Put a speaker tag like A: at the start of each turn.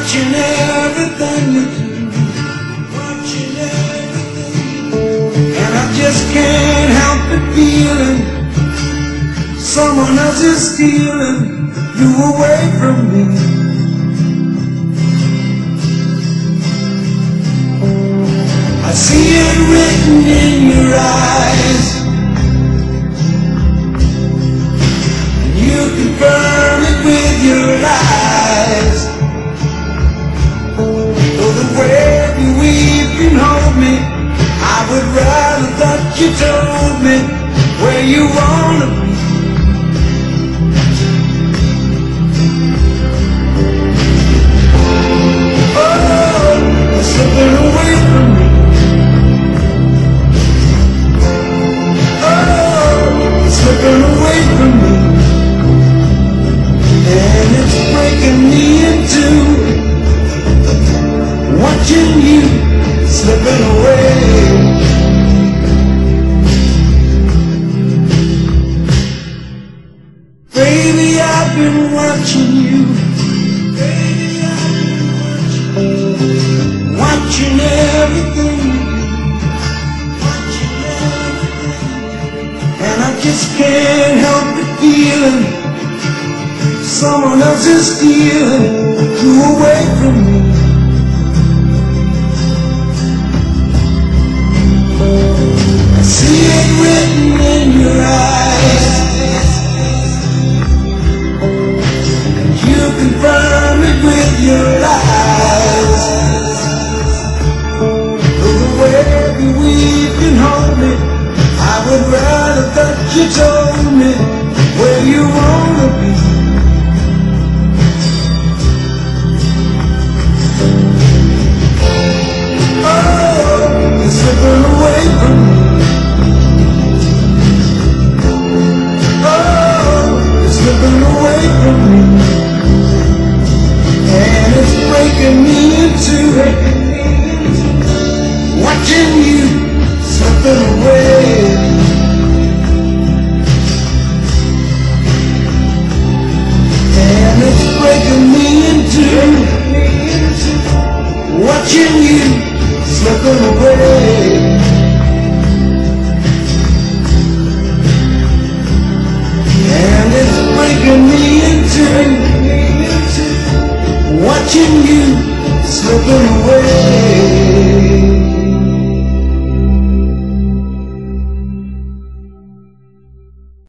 A: watching everything you do, watching everything, and I just can't help but feeling someone else is stealing you away from me. I see it written in your eyes, and you confirm it with your lies. Though the way you weep can hold me, I would rather that you told me where you wanna be. Oh, you're slipping away from me. Slipping away from me, and it's breaking me in two, watching you slipping away. Baby, I've been watching you, baby, I've been watching everything you do, and I just can't help but feeling someone else is stealing you away from me. I see it written in your eyes, and you confirm it with your lies. Though the way you weep can hold me, I would rather that you told me where you wanna be. Oh, you're slipping away from me. Oh, you're slipping away from me, and it's breaking me in two, watching you slipping away. Breaking me into, watching you slipping away, and it's breaking me into, watching you slipping away.